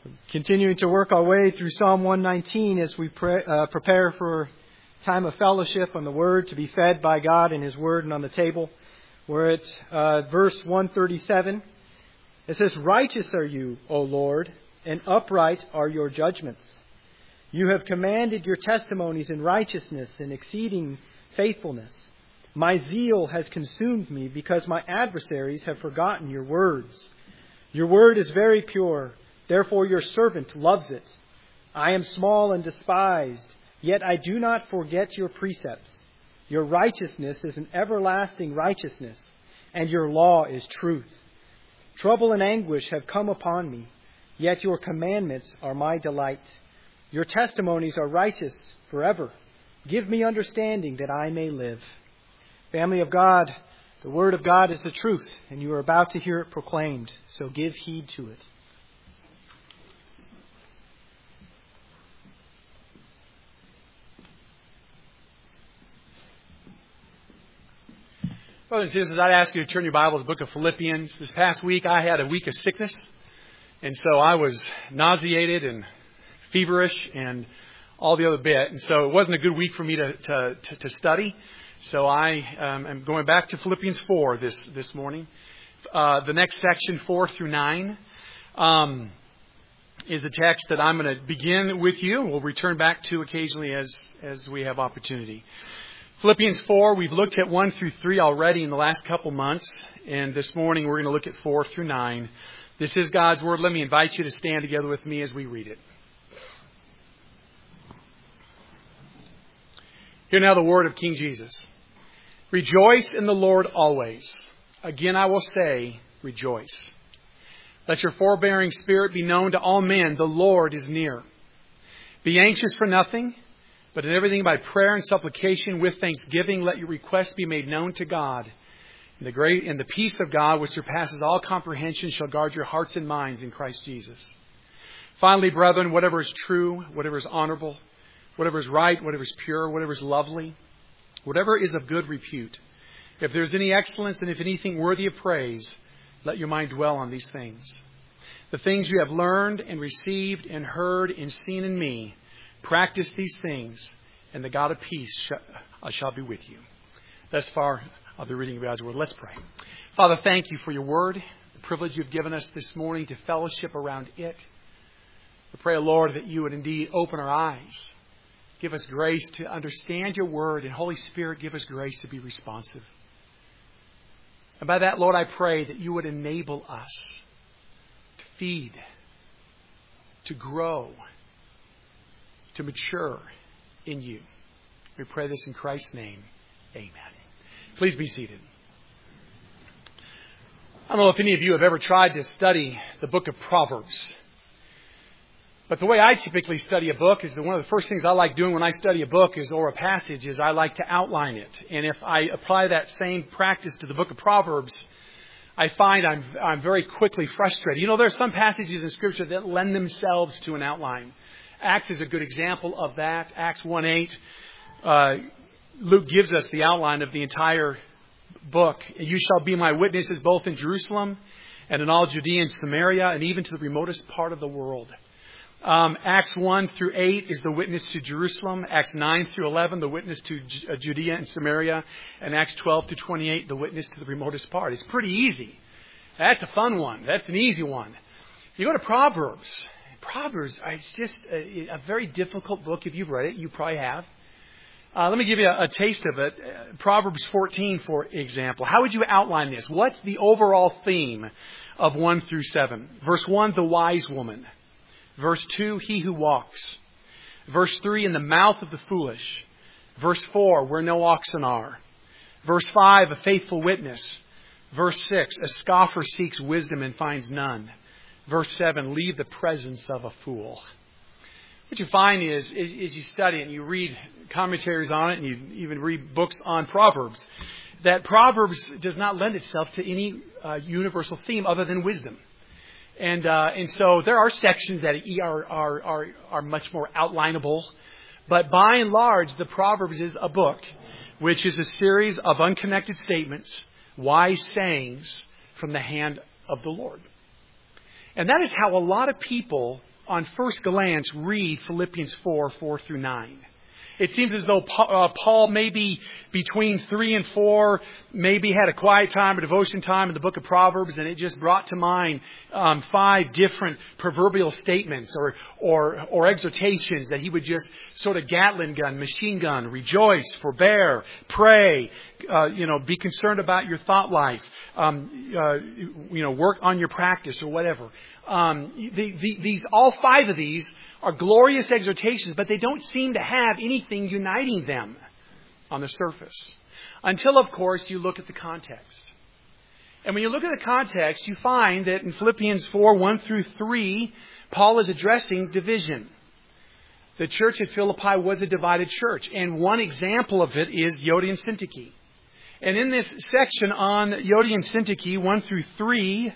Continuing to work our way through Psalm 119 as we prepare for time of fellowship on the Word, to be fed by God and His Word and on the table. We're at verse 137. It says, "Righteous are you, O Lord, and upright are your judgments. You have commanded your testimonies in righteousness and exceeding faithfulness. My zeal has consumed me because my adversaries have forgotten your words. Your word is very pure. Therefore your servant loves it. I am small and despised, yet I do not forget your precepts. Your righteousness is an everlasting righteousness, and your law is truth. Trouble and anguish have come upon me, yet your commandments are my delight. Your testimonies are righteous forever. Give me understanding that I may live." Family of God, the Word of God is the truth, and you are about to hear it proclaimed, so give heed to it. Brothers and sisters, I'd ask you to turn your Bible to the book of Philippians. This past week, I had a week of sickness, and so I was nauseated and feverish and all the other bit. And so it wasn't a good week for me to study. So I am going back to Philippians 4 this morning. The next section, 4 through 9, is the text that I'm going to begin with you. We'll return back to occasionally as we have opportunity. Philippians 4, we've looked at 1 through 3 already in the last couple months. And this morning we're going to look at 4 through 9. This is God's Word. Let me invite you to stand together with me as we read it. Hear now the word of King Jesus. "Rejoice in the Lord always. Again I will say, rejoice. Let your forbearing spirit be known to all men. The Lord is near. Be anxious for nothing, but in everything by prayer and supplication with thanksgiving, let your requests be made known to God. And the peace of God, which surpasses all comprehension, shall guard your hearts and minds in Christ Jesus. Finally, brethren, whatever is true, whatever is honorable, whatever is right, whatever is pure, whatever is lovely, whatever is of good repute, if there is any excellence and if anything worthy of praise, let your mind dwell on these things. The things you have learned and received and heard and seen in me, practice these things, and the God of peace shall be with you." Thus far of the reading of God's Word. Let's pray. Father, thank you for your Word, the privilege you've given us this morning to fellowship around it. We pray, Lord, that you would indeed open our eyes. Give us grace to understand your Word, and Holy Spirit, give us grace to be responsive. And by that, Lord, I pray that you would enable us to feed, to grow, to mature in you. We pray this in Christ's name. Amen. Please be seated. I don't know if any of you have ever tried to study the book of Proverbs. But the way I typically study a book is that one of the first things I like doing when I study a book or a passage is I like to outline it. And if I apply that same practice to the book of Proverbs, I find I'm very quickly frustrated. You know, there are some passages in Scripture that lend themselves to an outline. Acts is a good example of that. Acts 1:8. Luke gives us the outline of the entire book. "You shall be my witnesses both in Jerusalem and in all Judea and Samaria and even to the remotest part of the world." Acts 1 through 8 is the witness to Jerusalem. Acts 9 through 11, the witness to Judea and Samaria. And Acts 12 to 28, the witness to the remotest part. It's pretty easy. That's a fun one. That's an easy one. You go to Proverbs. Proverbs is just a very difficult book. If you've read it, you probably have. Let me give you a taste of it. Proverbs 14, for example. How would you outline this? What's the overall theme of 1 through 7? Verse 1, the wise woman. Verse 2, he who walks. Verse 3, in the mouth of the foolish. Verse 4, where no oxen are. Verse 5, a faithful witness. Verse 6, a scoffer seeks wisdom and finds none. Verse 7, leave the presence of a fool. What you find is you study and you read commentaries on it and you even read books on Proverbs, that Proverbs does not lend itself to any universal theme other than wisdom. And so there are sections that are much more outlinable. But by and large, the Proverbs is a book which is a series of unconnected statements, wise sayings from the hand of the Lord. And that is how a lot of people on first glance, read Philippians 4 through 9. It seems as though Paul, maybe between 3 and 4, maybe had a quiet time, a devotion time in the book of Proverbs, and it just brought to mind 5 different proverbial statements or exhortations that he would just sort of Gatling gun, machine gun, rejoice, forbear, pray, be concerned about your thought life, work on your practice or whatever. These all 5 of these are glorious exhortations, but they don't seem to have anything uniting them on the surface. Until, of course, you look at the context. And when you look at the context, you find that in Philippians 4, 1 through 3, Paul is addressing division. The church at Philippi was a divided church, and one example of it is Euodia and Syntyche. And in this section on Euodia and Syntyche, 1 through 3,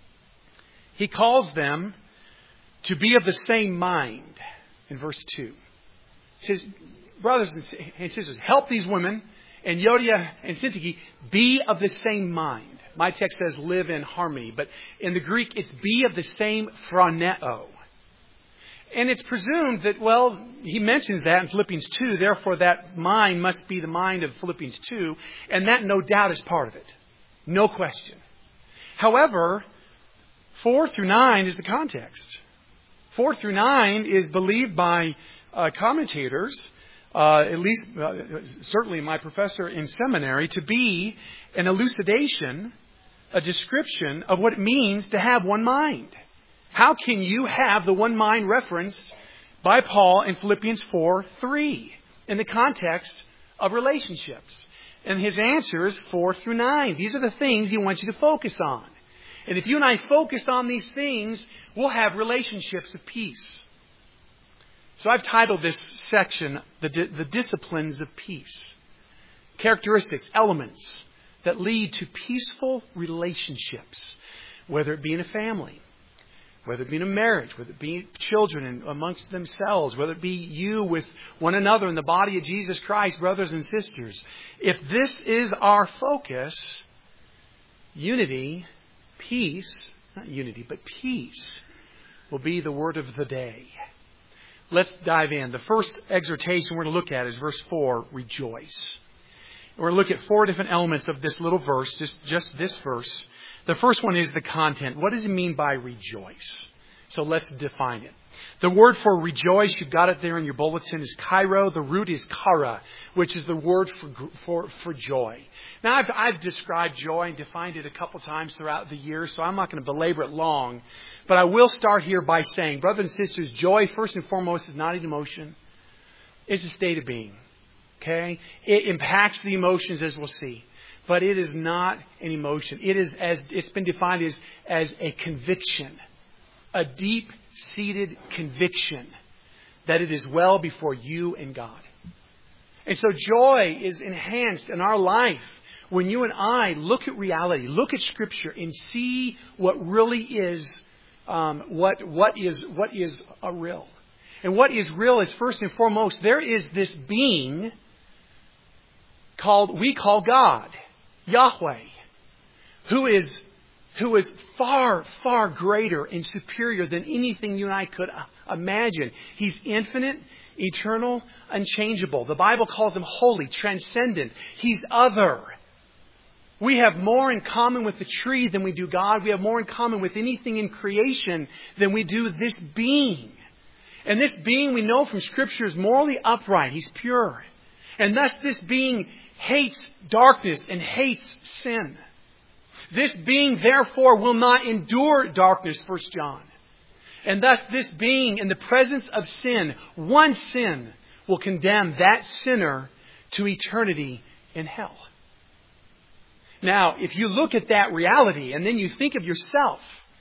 he calls them to be of the same mind in verse 2. He says, brothers and sisters, help these women and Euodia and Syntyche be of the same mind. My text says live in harmony, but in the Greek it's be of the same phroneo. And it's presumed that, he mentions that in Philippians 2, therefore that mind must be the mind of Philippians 2, and that no doubt is part of it. No question. However, 4 through 9 is the context. 4 through 9 is believed by commentators, at least certainly my professor in seminary, to be an elucidation, a description of what it means to have one mind. How can you have the one mind referenced by Paul in Philippians 4:3 in the context of relationships? And his answer is 4 through 9. These are the things he wants you to focus on. And if you and I focus on these things, we'll have relationships of peace. So I've titled this section, The Disciplines of Peace. Characteristics, elements that lead to peaceful relationships, whether it be in a family, whether it be in a marriage, whether it be children and amongst themselves, whether it be you with one another in the body of Jesus Christ, brothers and sisters. If this is our focus, unity, peace, not unity, but peace will be the word of the day. Let's dive in. The first exhortation we're going to look at is verse 4, rejoice. We're going to look at 4 different elements of this little verse, just this verse. The first one is the content. What does it mean by rejoice? So let's define it. The word for rejoice, you've got it there in your bulletin, is kairo. The root is kara, which is the word for joy. Now, I've described joy and defined it a couple times throughout the year, so I'm not going to belabor it long. But I will start here by saying, brothers and sisters, joy, first and foremost, is not an emotion. It's a state of being. Okay? It impacts the emotions, as we'll see. But it is not an emotion. It is, as it's been defined, as a conviction. A deep-seated conviction that it is well before you and God. And so joy is enhanced in our life when you and I look at reality, look at Scripture, and see what really is, what is a real. And what is real is, first and foremost, there is this being we call God, Yahweh, who is far, far greater and superior than anything you and I could imagine. He's infinite, eternal, unchangeable. The Bible calls him holy, transcendent. He's other. We have more in common with the tree than we do God. We have more in common with anything in creation than we do this being. And this being, we know from Scripture, is morally upright. He's pure. And thus this being hates darkness and hates sin. This being, therefore, will not endure darkness, 1 John. And thus this being, in the presence of sin, one sin, will condemn that sinner to eternity in hell. Now, if you look at that reality and then you think of yourself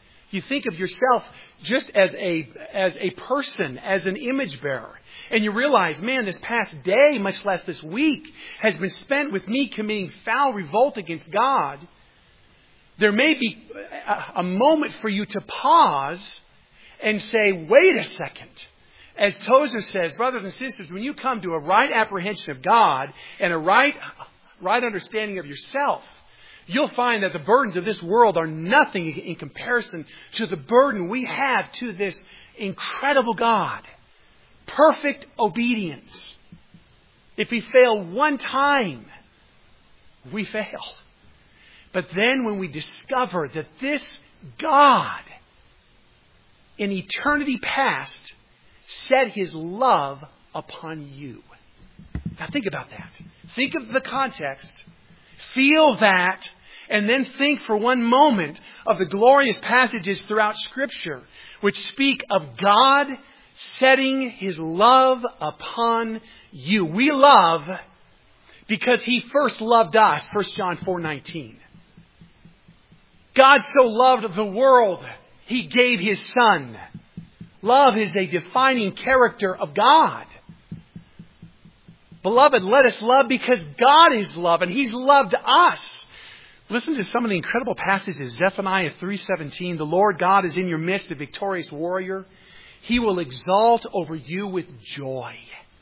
just as a person, as an image bearer, and you realize, man, this past day, much less this week, has been spent with me committing foul revolt against God, there may be a moment for you to pause and say, wait a second. As Tozer says, brothers and sisters, when you come to a right apprehension of God and a right understanding of yourself, you'll find that the burdens of this world are nothing in comparison to the burden we have to this incredible God. Perfect obedience. If we fail one time, we fail. But then when we discover that this God in eternity past set His love upon you. Now think about that. Think of the context. Feel that. And then think for one moment of the glorious passages throughout Scripture which speak of God setting His love upon you. We love because He first loved us. 1 John 4:19. God so loved the world, He gave His Son. Love is a defining character of God. Beloved, let us love because God is love and He's loved us. Listen to some of the incredible passages. Zephaniah 3:17. The Lord God is in your midst, a victorious warrior. He will exalt over you with joy.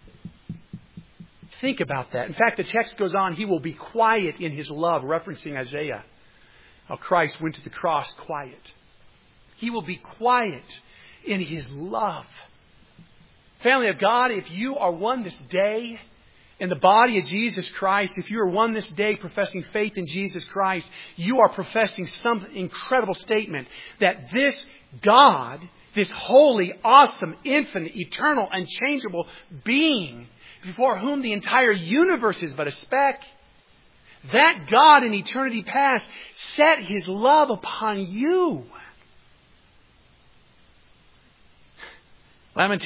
Think about that. In fact, the text goes on, He will be quiet in His love, referencing Isaiah. How Christ went to the cross quiet. He will be quiet in His love. Family of God, if you are one this day in the body of Jesus Christ, if you are one this day professing faith in Jesus Christ, you are professing some incredible statement that this God, this holy, awesome, infinite, eternal, unchangeable being before whom the entire universe is but a speck, that God in eternity past set His love upon you. Psalm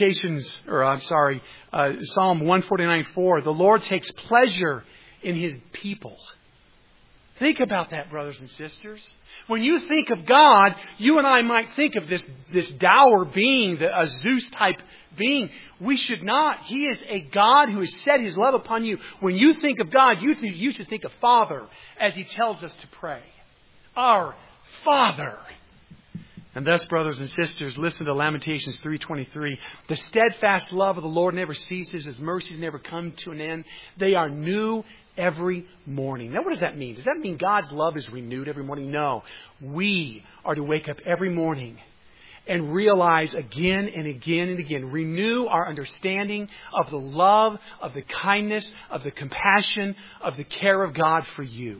149:4. The Lord takes pleasure in His people. Think about that, brothers and sisters. When you think of God, you and I might think of this dour being, a Zeus-type being. We should not. He is a God who has set His love upon you. When you think of God, you should think of Father, as He tells us to pray. Our Father. And thus, brothers and sisters, listen to Lamentations 3:23. The steadfast love of the Lord never ceases. His mercies never come to an end. They are new every morning. Now, what does that mean? Does that mean God's love is renewed every morning? No. We are to wake up every morning and realize again and again and again, renew our understanding of the love, of the kindness, of the compassion, of the care of God for you.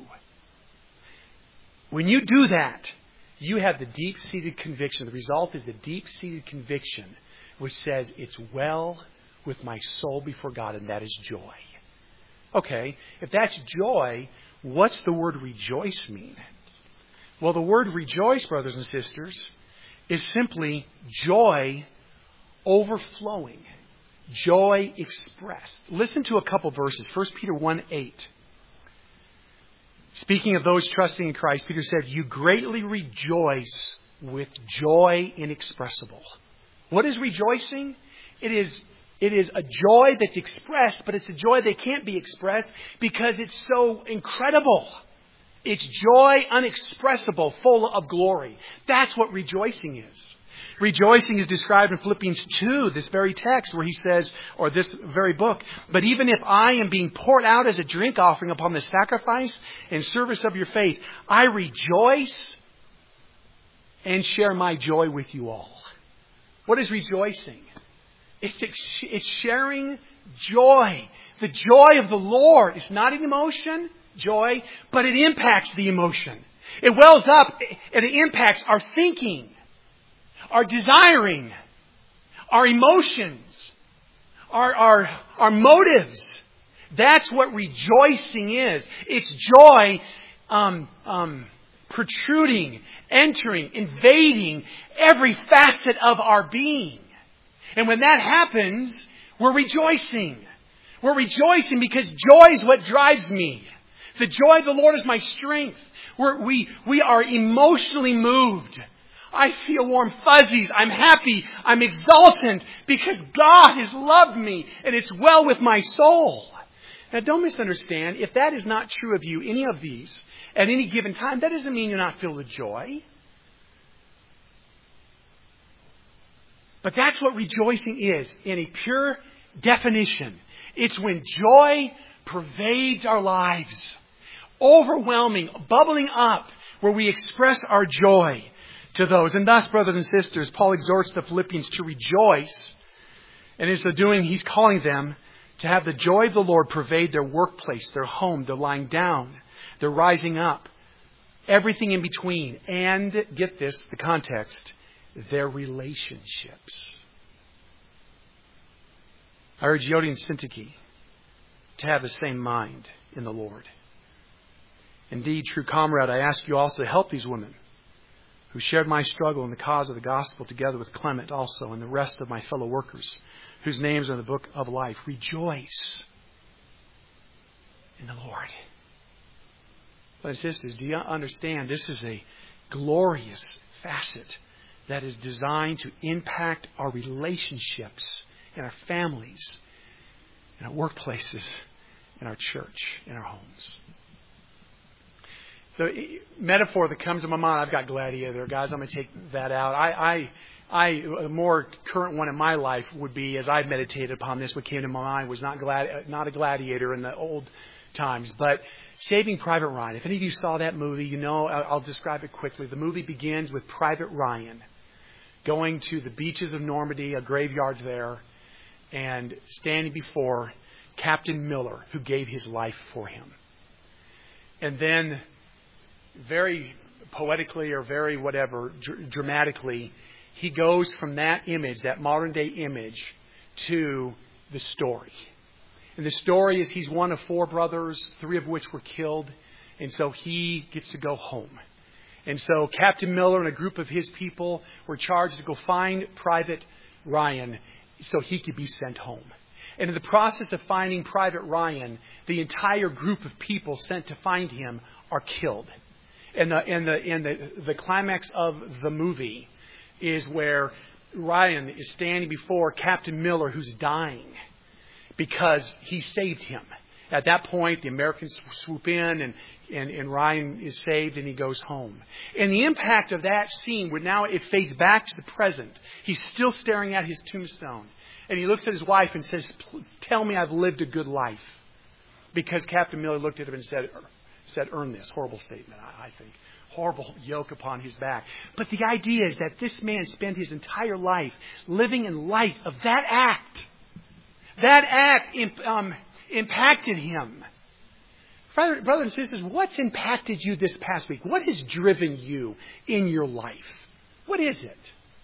When you do that, you have the deep-seated conviction. The result is the deep-seated conviction which says, it's well with my soul before God, and that is joy. Okay, if that's joy, what's the word rejoice mean? Well, the word rejoice, brothers and sisters, is simply joy overflowing. Joy expressed. Listen to a couple verses. 1 Peter 1:8. Speaking of those trusting in Christ, Peter said, you greatly rejoice with joy inexpressible. What is rejoicing? It is a joy that's expressed, but it's a joy that can't be expressed because it's so incredible. It's joy unexpressible, full of glory. That's what rejoicing is. Rejoicing is described in Philippians 2, this very text where he says, or this very book, but even if I am being poured out as a drink offering upon the sacrifice and service of your faith, I rejoice and share my joy with you all. What is rejoicing? It's sharing joy. The joy of the Lord is not an emotion, joy, but it impacts the emotion. It wells up and it impacts our thinking, our desiring, our emotions, our motives. That's what rejoicing is. It's joy protruding, entering, invading every facet of our being. And when that happens, we're rejoicing. We're rejoicing because joy is what drives me. The joy of the Lord is my strength. We are emotionally moved. I feel warm fuzzies. I'm happy. I'm exultant because God has loved me and it's well with my soul. Now, don't misunderstand. If that is not true of you, any of these, at any given time, that doesn't mean you're not filled with joy. But that's what rejoicing is in a pure definition. It's when joy pervades our lives, overwhelming, bubbling up, where we express our joy to those. And thus, brothers and sisters, Paul exhorts the Philippians to rejoice. And in so doing, he's calling them to have the joy of the Lord pervade their workplace, their home, their lying down, their rising up, everything in between. And, get this, the context, their relationships. I urge Yodi and Syntyche to have the same mind in the Lord. Indeed, true comrade, I ask you also to help these women who shared my struggle in the cause of the gospel, together with Clement also and the rest of my fellow workers whose names are in the book of life. Rejoice in the Lord. Brothers and sisters, do you understand this is a glorious facet that is designed to impact our relationships in our families, in our workplaces, in our church, in our homes. The metaphor that comes to my mind, I've got gladiator, guys. I'm going to take that out. A more current one in my life would be, as I've meditated upon this, what came to my mind was not a gladiator in the old times, but Saving Private Ryan. If any of you saw that movie, you know, I'll describe it quickly. The movie begins with Private Ryan going to the beaches of Normandy, a graveyard there, and standing before Captain Miller, who gave his life for him. And then, very poetically or very whatever, dramatically, he goes from that image, that modern day image, to the story. And the story is he's one of 4 brothers, 3 of which were killed. And so he gets to go home. And so Captain Miller and a group of his people were charged to go find Private Ryan so he could be sent home. And in the process of finding Private Ryan, the entire group of people sent to find him are killed. And the climax of the movie is where Ryan is standing before Captain Miller, who's dying, because he saved him. At that point, the Americans swoop in and Ryan is saved and he goes home. And the impact of that scene, where now it fades back to the present. He's still staring at his tombstone. And he looks at his wife and says, "Tell me I've lived a good life." Because Captain Miller looked at him and said, "Earn this." Horrible statement, I think. Horrible yoke upon his back. But the idea is that this man spent his entire life living in light of that act. That act impacted him. Brothers and sisters, what's impacted you this past week? What has driven you in your life? What is it?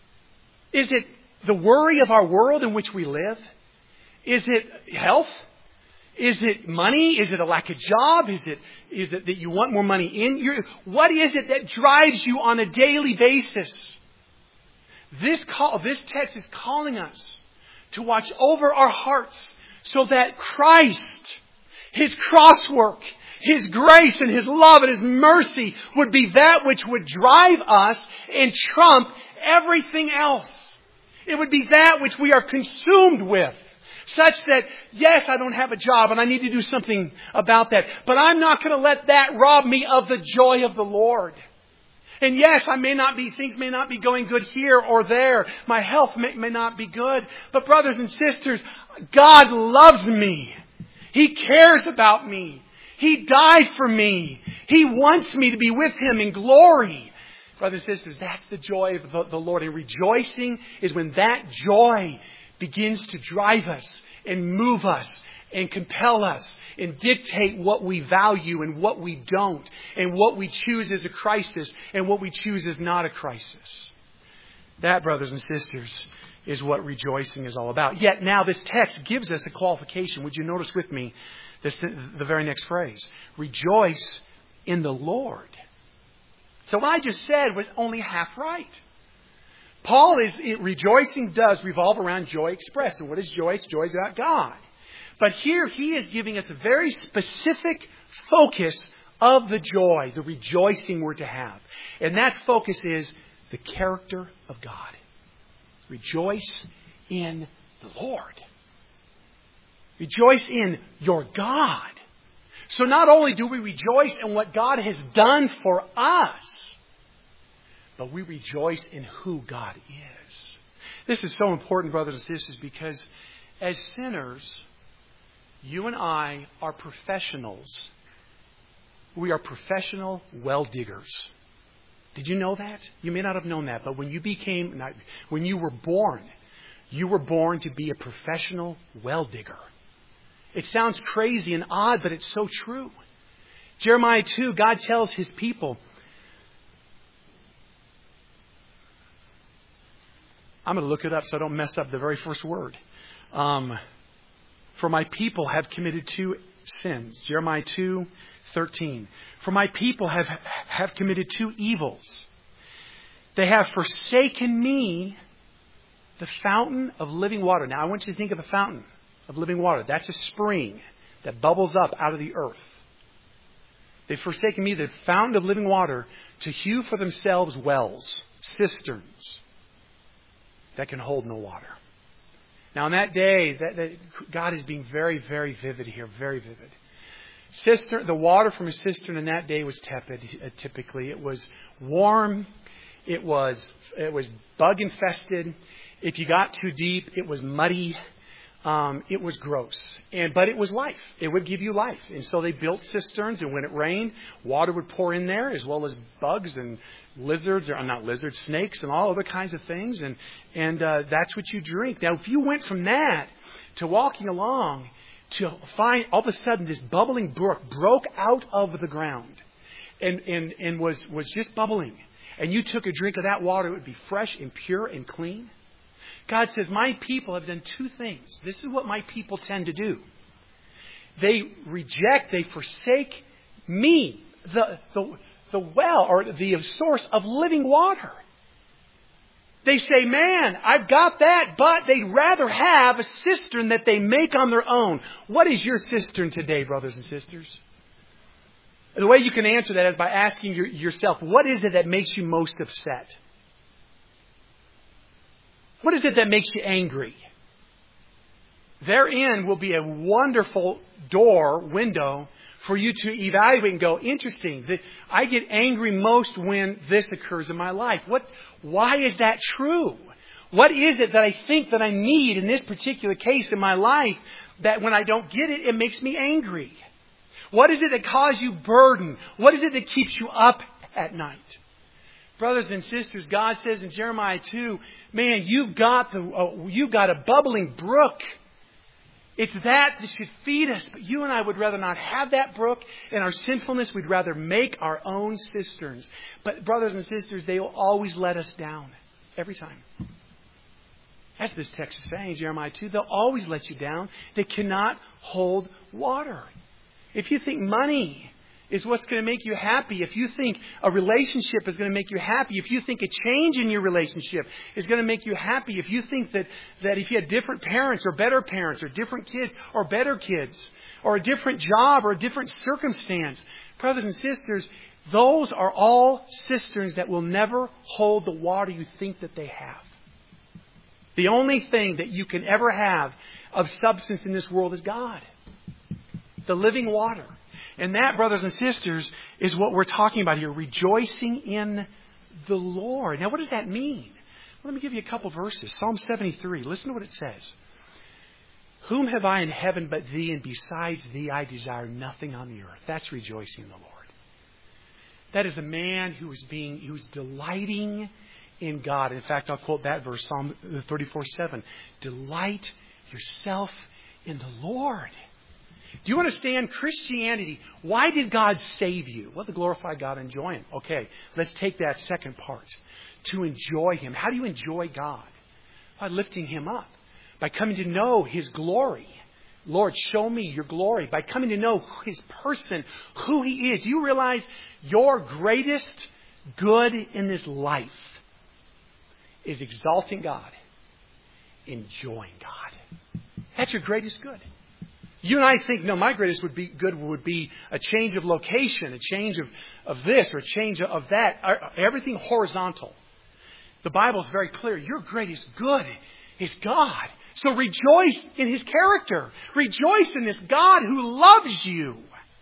Is it the worry of our world in which we live? Is it health? Is it money? Is it a lack of job? Is it that you want more money in? What is it that drives you on a daily basis? This text is calling us to watch over our hearts so that Christ, His cross work, His grace and His love and His mercy would be that which would drive us and trump everything else. It would be that which we are consumed with. Such that, yes, I don't have a job and I need to do something about that. But I'm not going to let that rob me of the joy of the Lord. And yes, things may not be going good here or there. My health may not be good. But brothers and sisters, God loves me. He cares about me. He died for me. He wants me to be with Him in glory. Brothers and sisters, that's the joy of the Lord. And rejoicing is when that joy begins to drive us and move us and compel us and dictate what we value and what we don't, and what we choose as a crisis and what we choose as not a crisis. That, brothers and sisters, is what rejoicing is all about. Yet now this text gives us a qualification. Would you notice with me the very next phrase? Rejoice in the Lord. So what I just said was only half right. Rejoicing does revolve around joy expressed. And what is joy? It's joy about God. But here he is giving us a very specific focus of the joy, the rejoicing we're to have. And that focus is the character of God. Rejoice in the Lord. Rejoice in your God. So not only do we rejoice in what God has done for us, but we rejoice in who God is. This is so important, brothers and sisters, because as sinners, you and I are professionals We are professional well diggers. Did you know that? You may not have known that, but when you were born to be a professional well digger. It sounds crazy and odd, but it's so true. Jeremiah 2, God tells His people, I'm going to look it up so I don't mess up the very first word. For my people have committed 2 sins. Jeremiah 2:13. For my people have committed 2 evils. They have forsaken me, the fountain of living water. Now I want you to think of a fountain of living water. That's a spring that bubbles up out of the earth. They've forsaken me, the fountain of living water, to hew for themselves wells, cisterns that can hold no water. Now, on that day, that God is being very, very vivid here, very vivid. The water from a cistern in that day was tepid. Typically, it was warm. It was bug infested. If you got too deep, it was muddy. It was gross. But it was life. It would give you life. And so they built cisterns, and when it rained, water would pour in there, as well as bugs and lizards, or not lizards, snakes, and all other kinds of things. And that's what you drink. Now, if you went from that to walking along to find all of a sudden this bubbling brook broke out of the ground and was just bubbling, and you took a drink of that water, it would be fresh and pure and clean. God says, my people have done 2 things. This is what my people tend to do. They forsake me, the well, or the source of living water. They say, man, I've got that, but they'd rather have a cistern that they make on their own. What is your cistern today, brothers and sisters? The way you can answer that is by asking yourself, what is it that makes you most upset? What is it that makes you angry? Therein will be a wonderful window for you to evaluate and go, interesting, I get angry most when this occurs in my life. Why is that true? What is it that I think that I need in this particular case in my life that when I don't get it, it makes me angry? What is it that causes you burden? What is it that keeps you up at night? Brothers and sisters, God says in Jeremiah 2, man, you've got a bubbling brook. It's that should feed us. But you and I would rather not have that brook. In our sinfulness, we'd rather make our own cisterns. But brothers and sisters, they will always let us down. Every time. As this text is saying, Jeremiah 2, they'll always let you down. They cannot hold water. If you think money is what's going to make you happy, if you think a relationship is going to make you happy, if you think a change in your relationship is going to make you happy, if you think that if you had different parents or better parents or different kids or better kids or a different job or a different circumstance, brothers and sisters, those are all cisterns that will never hold the water you think that they have. The only thing that you can ever have of substance in this world is God. The living water. And that, brothers and sisters, is what we're talking about here. Rejoicing in the Lord. Now, what does that mean? Well, let me give you a couple verses. Psalm 73. Listen to what it says. Whom have I in heaven but thee, and besides thee I desire nothing on the earth. That's rejoicing in the Lord. That is the man who is delighting in God. In fact, I'll quote that verse, Psalm 34:7. Delight yourself in the Lord. Do you understand Christianity? Why did God save you? Well, to glorify God and enjoy Him. Okay, let's take that second part. To enjoy Him. How do you enjoy God? By lifting Him up. By coming to know His glory. Lord, show me your glory. By coming to know His person, who He is. Do you realize your greatest good in this life is exalting God, enjoying God? That's your greatest good. You and I think, no, my greatest good would be a change of location, a change of this or a change of that. Everything horizontal. The Bible is very clear. Your greatest good is God. So rejoice in His character. Rejoice in this God who loves you.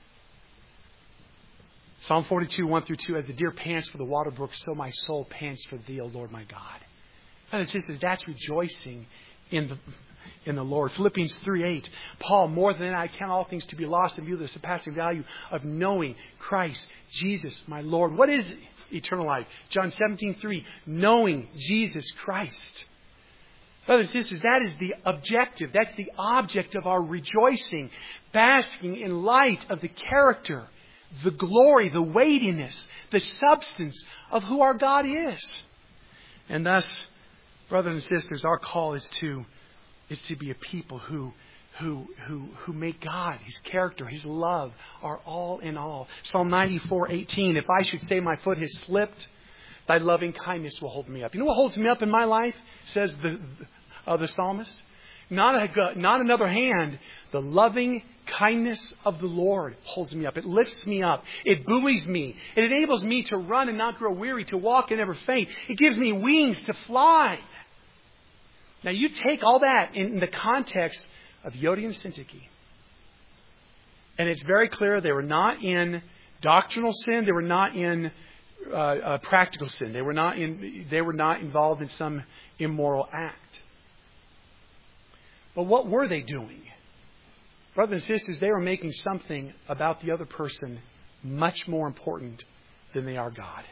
Psalm 42, 1-2. As the deer pants for the water brook, so my soul pants for thee, O Lord my God. Brothers and sisters, that's rejoicing in in the Lord. Philippians 3:8. Paul, more than I count all things to be lost in view of the surpassing value of knowing Christ Jesus, my Lord. What is eternal life? John 17:3. Knowing Jesus Christ. Brothers and sisters, that is the objective. That's the object of our rejoicing, basking in light of the character, the glory, the weightiness, the substance of who our God is. And thus, brothers and sisters, our call is to be a people who make God, His character, His love, our all in all. Psalm 94:18. If I should say my foot has slipped, Thy loving kindness will hold me up. You know what holds me up in my life? Says the psalmist. Not another hand. The loving kindness of the Lord holds me up. It lifts me up. It buoys me. It enables me to run and not grow weary, to walk and never faint. It gives me wings to fly. Now you take all that in the context of Yodi and Syntyche. And it's very clear they were not in doctrinal sin. They were not in practical sin. They were not involved in some immoral act. But what were they doing? Brothers and sisters, they were making something about the other person much more important than they are God.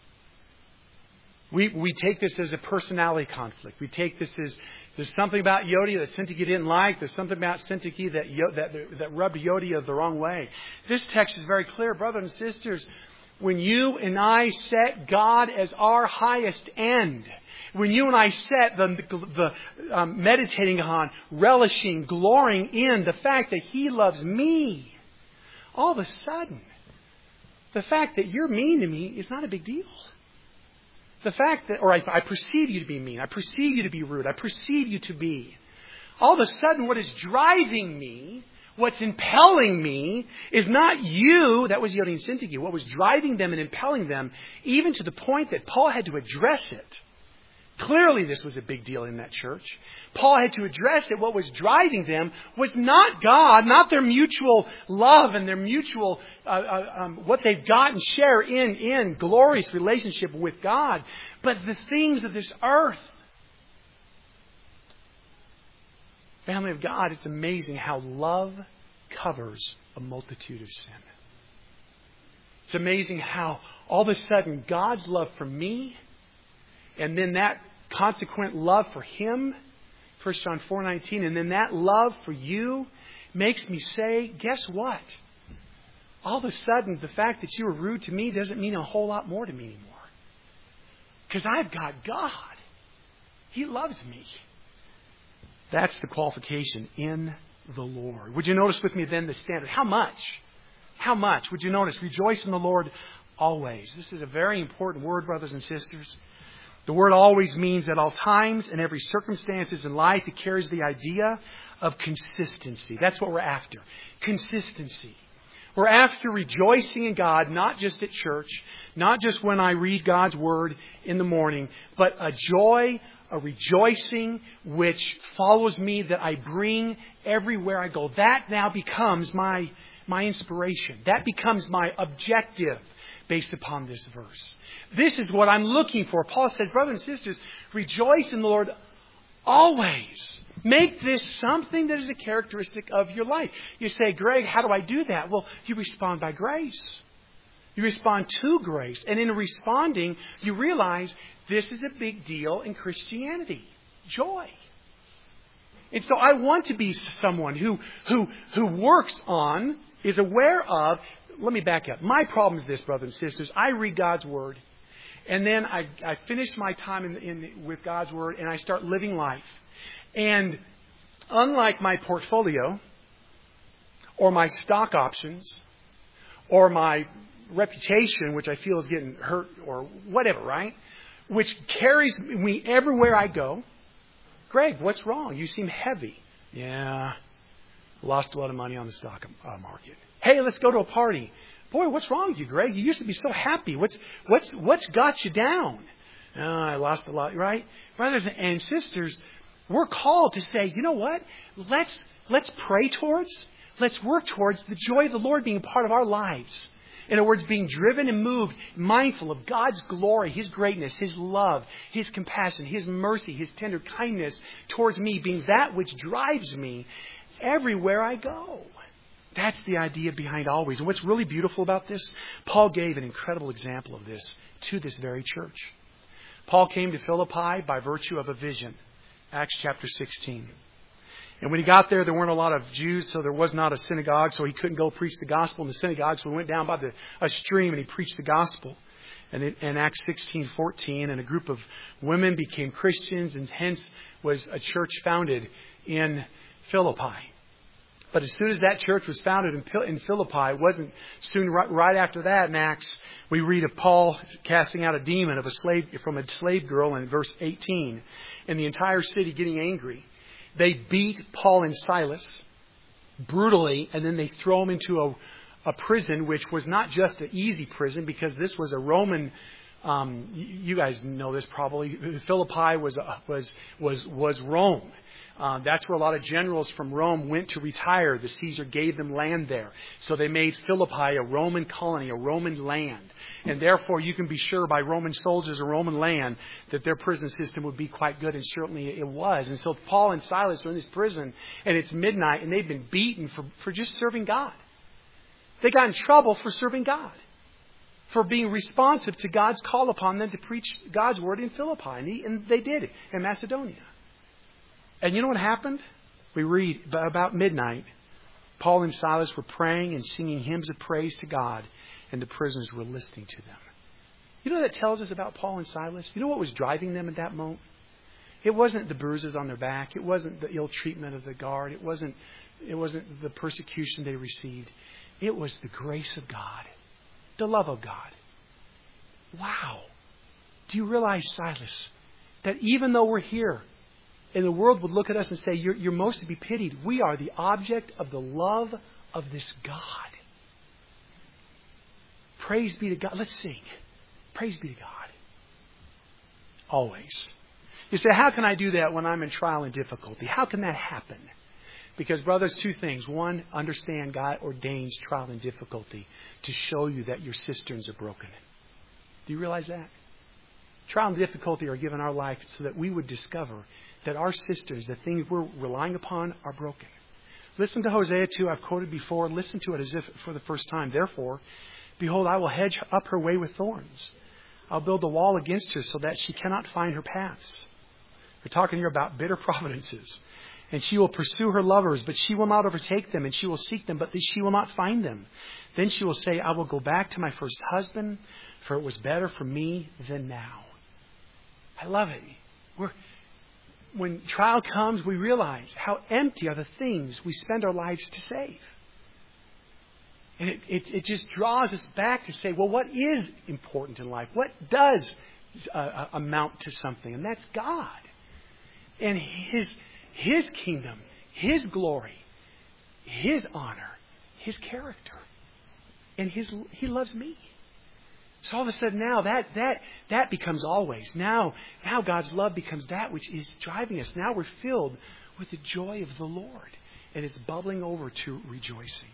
We take this as a personality conflict. We take this as there's something about Yodi that Syntyche didn't like. There's something about Syntyche that rubbed Yodi the wrong way. This text is very clear, brothers and sisters. When you and I set God as our highest end, when you and I set the meditating on, relishing, glorying in the fact that He loves me, all of a sudden, the fact that you're mean to me is not a big deal. The fact that, or I perceive you to be mean, I perceive you to be rude, I perceive you to be. All of a sudden, what is driving me, what's impelling me, is not you. That was Yodi and Syntyche. What was driving them and impelling them, even to the point that Paul had to address it. Clearly, this was a big deal in that church. Paul had to address it. What was driving them was not God, not their mutual love and their mutual, what they've got and share in glorious relationship with God, but the things of this earth. Family of God, it's amazing how love covers a multitude of sin. It's amazing how all of a sudden God's love for me, and then that consequent love for Him, 1 John 4:19, and then that love for you makes me say, guess what? All of a sudden, the fact that you were rude to me doesn't mean a whole lot more to me anymore. Because I've got God. He loves me. That's the qualification in the Lord. Would you notice with me then the standard? How much? How much? Would you notice? Rejoice in the Lord always. This is a very important word, brothers and sisters. The word always means at all times and every circumstances in life. It carries the idea of consistency. That's what we're after. Consistency. We're after rejoicing in God, not just at church, not just when I read God's Word in the morning, but a joy, a rejoicing which follows me that I bring everywhere I go. That now becomes my inspiration. That becomes my objective based upon this verse. This is what I'm looking for. Paul says, brothers and sisters, rejoice in the Lord always. Make this something that is a characteristic of your life. You say, Greg, how do I do that? Well, you respond by grace. You respond to grace. And in responding, you realize this is a big deal in Christianity. Joy. And so I want to be someone who works on, is aware of. Let me back up. My problem is this, brothers and sisters. I read God's Word, and then I finish my time with God's Word, and I start living life. And unlike my portfolio, or my stock options, or my reputation, which I feel is getting hurt, or whatever, right? Which carries me everywhere I go. Greg, what's wrong? You seem heavy. Yeah, lost a lot of money on the stock market. Hey, let's go to a party. Boy, what's wrong with you, Greg? You used to be so happy. What's got you down? Oh, I lost a lot, right? Brothers and sisters, we're called to say, you know what? Let's pray towards, let's work towards the joy of the Lord being a part of our lives. In other words, being driven and moved, mindful of God's glory, His greatness, His love, His compassion, His mercy, His tender kindness towards me, being that which drives me everywhere I go. That's the idea behind always. And what's really beautiful about this, Paul gave an incredible example of this to this very church. Paul came to Philippi by virtue of a vision. Acts chapter 16. And when he got there weren't a lot of Jews, so there was not a synagogue, so he couldn't go preach the gospel in the synagogue. So he went down by a stream and he preached the gospel. And in Acts 16:14, and a group of women became Christians, and hence was a church founded in Philippi. But as soon as that church was founded in Philippi, it wasn't soon right after that in Acts, we read of Paul casting out a demon from a slave girl in verse 18, and the entire city getting angry. They beat Paul and Silas brutally, and then they throw them into a prison, which was not just an easy prison, because this was a Roman. You guys know this probably. Philippi was Rome. That's where a lot of generals from Rome went to retire. The Caesar gave them land there. So they made Philippi a Roman colony, a Roman land. And therefore you can be sure by Roman soldiers or Roman land that their prison system would be quite good, and certainly it was. And so Paul and Silas are in this prison, and it's midnight, and they've been beaten for just serving God. They got in trouble for serving God, for being responsive to God's call upon them to preach God's word in Philippi. And they did it in Macedonia. And you know what happened? We read about midnight, Paul and Silas were praying and singing hymns of praise to God, and the prisoners were listening to them. You know what that tells us about Paul and Silas? You know what was driving them at that moment? It wasn't the bruises on their back. It wasn't the ill treatment of the guard. It wasn't the persecution they received. It was the grace of God, the love of God. Wow. Do you realize, Silas, that even though we're here, and the world would look at us and say, you're most to be pitied, we are the object of the love of this God. Praise be to God. Let's sing. Praise be to God. Always. You say, how can I do that when I'm in trial and difficulty? How can that happen? Because, brothers, two things. One, understand God ordains trial and difficulty to show you that your cisterns are broken. Do you realize that? Trial and difficulty are given our life so that we would discover that our cisterns, the things we're relying upon, are broken. Listen to Hosea 2. I've quoted before. Listen to it as if for the first time. Therefore, behold, I will hedge up her way with thorns. I'll build a wall against her so that she cannot find her paths. We're talking here about bitter providences. And she will pursue her lovers, but she will not overtake them. And she will seek them, but she will not find them. Then she will say, I will go back to my first husband, for it was better for me than now. I love it. When trial comes, we realize how empty are the things we spend our lives to save. And it just draws us back to say, well, what is important in life? What does amount to something? And that's God. And His kingdom, His glory, His honor, His character. And He loves me. So all of a sudden now that becomes always. Now God's love becomes that which is driving us. Now we're filled with the joy of the Lord. And it's bubbling over to rejoicing.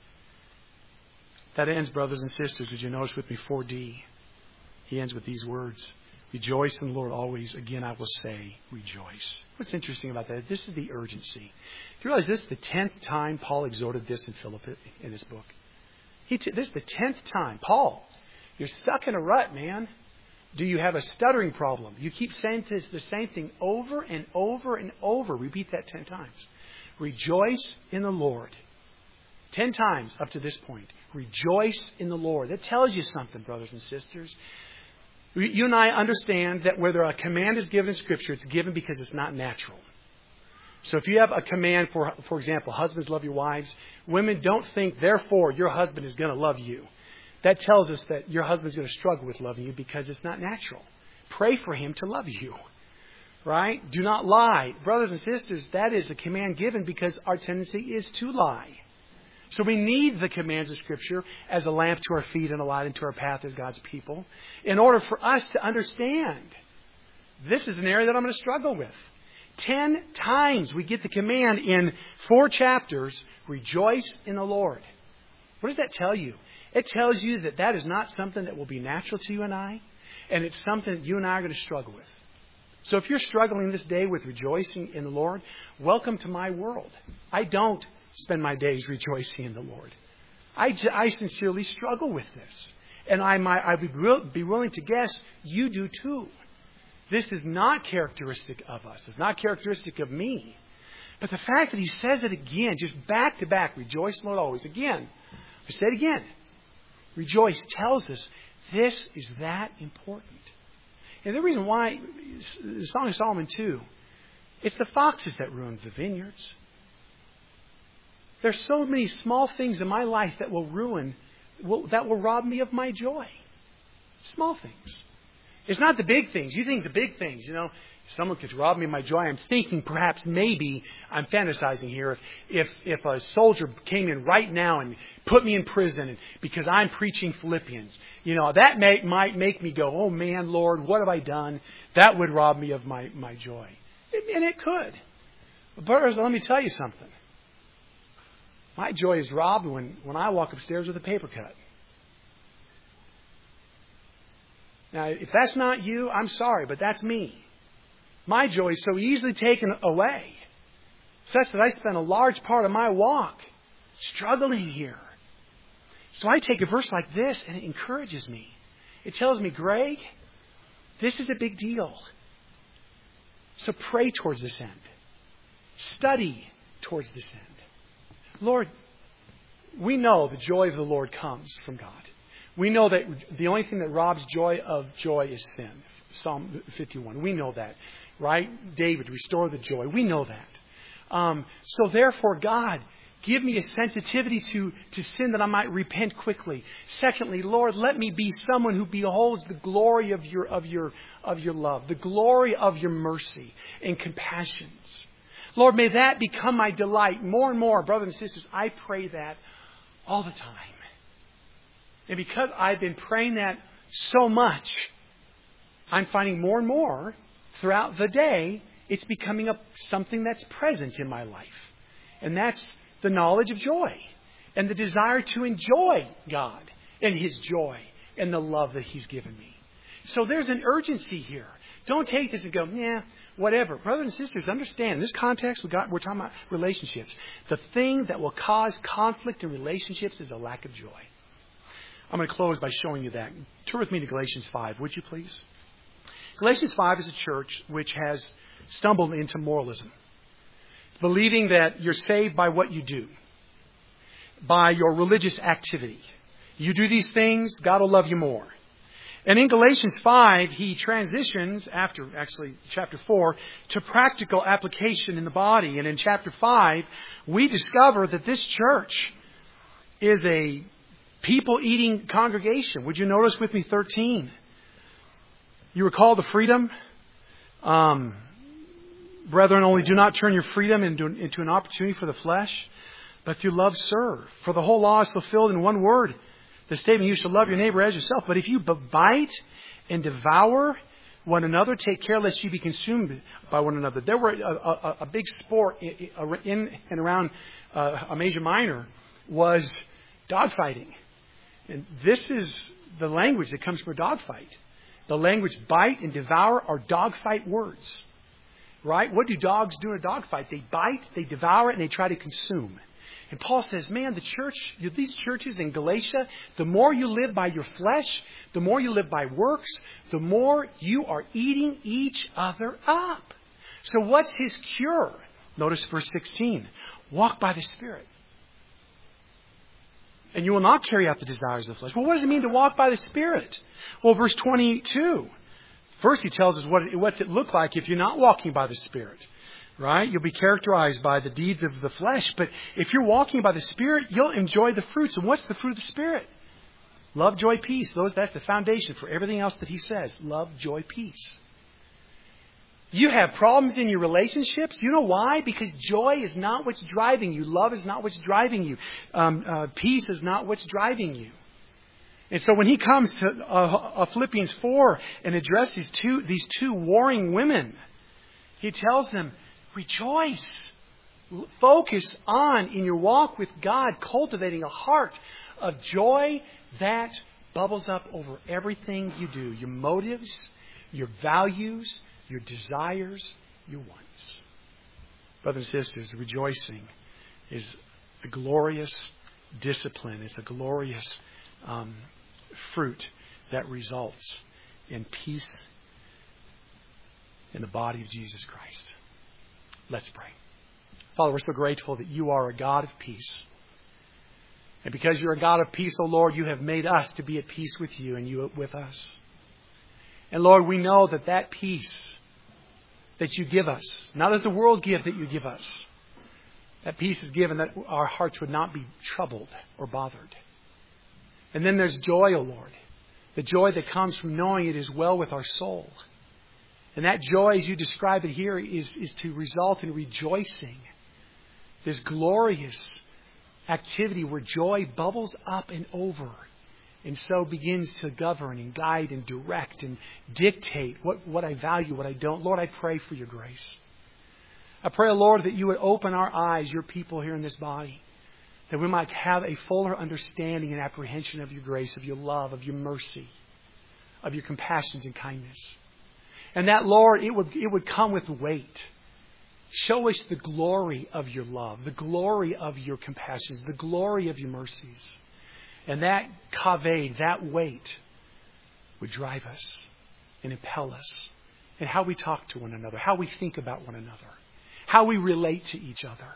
That ends, brothers and sisters, would you notice with me 4D? He ends with these words. Rejoice in the Lord always. Again, I will say, rejoice. What's interesting about that? This is the urgency. Do you realize this is the 10th time Paul exhorted this in Philippi in this book? This is the 10th time. Paul, you're stuck in a rut, man. Do you have a stuttering problem? You keep saying the same thing over and over and over. Repeat that 10 times. Rejoice in the Lord. 10 times up to this point. Rejoice in the Lord. That tells you something, brothers and sisters. You and I understand that whether a command is given in Scripture, it's given because it's not natural. So if you have a command, for example, husbands love your wives, women don't think, therefore, your husband is going to love you. That tells us that your husband's going to struggle with loving you because it's not natural. Pray for him to love you. Right? Do not lie. Brothers and sisters, that is a command given because our tendency is to lie. So we need the commands of Scripture as a lamp to our feet and a light into our path as God's people in order for us to understand this is an area that I'm going to struggle with. 10 times we get the command in 4 chapters, rejoice in the Lord. What does that tell you? It tells you that that is not something that will be natural to you and I, and it's something that you and I are going to struggle with. So if you're struggling this day with rejoicing in the Lord, welcome to my world. I don't spend my days rejoicing in the Lord. I sincerely struggle with this. And I would be willing to guess you do too. This is not characteristic of us. It's not characteristic of me. But the fact that he says it again, just back to back, rejoice, Lord, always. Again, I say it again. Rejoice tells us this is that important. And the reason why, the Song of Solomon too, it's the foxes that ruin the vineyards. There's so many small things in my life that will rob me of my joy. Small things. It's not the big things. You think the big things, if someone could rob me of my joy, I'm thinking perhaps maybe, I'm fantasizing here, if a soldier came in right now and put me in prison because I'm preaching Philippians, that might make me go, oh man, Lord, what have I done? That would rob me of my joy. And it could. But brothers, let me tell you something. My joy is robbed when I walk upstairs with a paper cut. Now, if that's not you, I'm sorry, but that's me. My joy is so easily taken away, such that I spend a large part of my walk struggling here. So I take a verse like this and it encourages me. It tells me, Greg, this is a big deal. So pray towards this end. Study towards this end. Lord, we know the joy of the Lord comes from God. We know that the only thing that robs joy of joy is sin. Psalm 51. We know that. Right? David, restore the joy. We know that. So therefore, God, give me a sensitivity to sin that I might repent quickly. Secondly, Lord, let me be someone who beholds the glory of your love, the glory of your mercy and compassions. Lord, may that become my delight more and more. Brothers and sisters, I pray that all the time. And because I've been praying that so much, I'm finding more and more throughout the day, it's becoming something that's present in my life. And that's the knowledge of joy and the desire to enjoy God and His joy and the love that He's given me. So there's an urgency here. Don't take this and go, whatever. Brothers and sisters, understand, in this context, we're talking about relationships. The thing that will cause conflict in relationships is a lack of joy. I'm going to close by showing you that. Turn with me to Galatians 5, would you please? Galatians 5 is a church which has stumbled into moralism, believing that you're saved by what you do, by your religious activity. You do these things, God will love you more. And in Galatians 5, he transitions, after actually chapter 4, to practical application in the body. And in chapter 5, we discover that this church is a people-eating congregation. Would you notice with me 13? You recall the freedom? Brethren, only do not turn your freedom into an opportunity for the flesh, but through love serve. For the whole law is fulfilled in one word. The statement, you shall love your neighbor as yourself. But if you bite and devour one another, take care lest you be consumed by one another. There were a big sport in and around Asia Minor was dogfighting. And this is the language that comes from a dogfight. The language bite and devour are dogfight words. Right? What do dogs do in a dogfight? They bite, they devour it, and they try to consume. And Paul says, man, these churches in Galatia, the more you live by your flesh, the more you live by works, the more you are eating each other up. So what's his cure? Notice verse 16. Walk by the Spirit, and you will not carry out the desires of the flesh. Well, what does it mean to walk by the Spirit? Well, verse 22. First, he tells us what's it look like if you're not walking by the Spirit. Right? You'll be characterized by the deeds of the flesh. But if you're walking by the Spirit, you'll enjoy the fruits. And what's the fruit of the Spirit? Love, joy, peace. That's the foundation for everything else that he says. Love, joy, peace. You have problems in your relationships. You know why? Because joy is not what's driving you. Love is not what's driving you. Peace is not what's driving you. And so when he comes to Philippians 4 and addresses these two warring women, he tells them, rejoice. Focus on, in your walk with God, cultivating a heart of joy that bubbles up over everything you do. Your motives, your values, your desires, your wants. Brothers and sisters, rejoicing is a glorious discipline. It's a glorious fruit that results in peace in the body of Jesus Christ. Let's pray. Father, we're so grateful that you are a God of peace. And because you're a God of peace, O Lord, you have made us to be at peace with you and you with us. And Lord, we know that that peace that you give us, not as the world gives that you give us, that peace is given that our hearts would not be troubled or bothered. And then there's joy, O Lord. The joy that comes from knowing it is well with our soul. And that joy, as you describe it here, is to result in rejoicing. This glorious activity where joy bubbles up and over and so begins to govern and guide and direct and dictate what I value, what I don't. Lord, I pray for your grace. I pray, Lord, that you would open our eyes, your people here in this body, that we might have a fuller understanding and apprehension of your grace, of your love, of your mercy, of your compassions and kindness. And that, Lord, it would come with weight. Show us the glory of your love, the glory of your compassions, the glory of your mercies. And that kaved, that weight, would drive us and impel us in how we talk to one another, how we think about one another, how we relate to each other.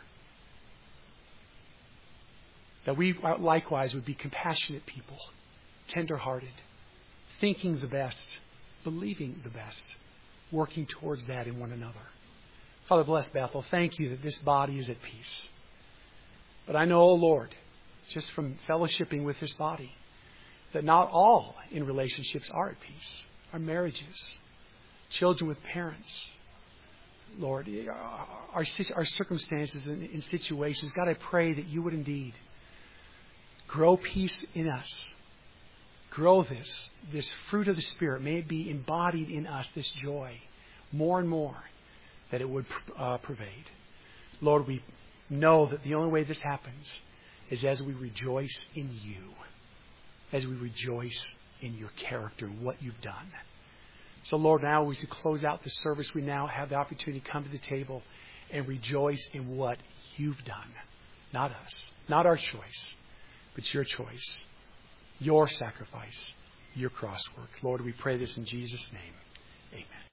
That we likewise would be compassionate people, tender-hearted, thinking the best, believing the best, working towards that in one another. Father, bless Bethel. Thank you that this body is at peace. But I know, O Lord, just from fellowshipping with this body, that not all in relationships are at peace. Our marriages, children with parents, Lord, our circumstances and situations. God, I pray that you would indeed grow peace in us. Grow this fruit of the Spirit. May it be embodied in us, this joy, more and more, that it would pervade. Lord, we know that the only way this happens is as we rejoice in you, as we rejoice in your character and what you've done. So, Lord, now as we close out the service, we now have the opportunity to come to the table and rejoice in what you've done. Not us, not our choice, but your choice, your sacrifice, your cross work. Lord, we pray this in Jesus' name. Amen.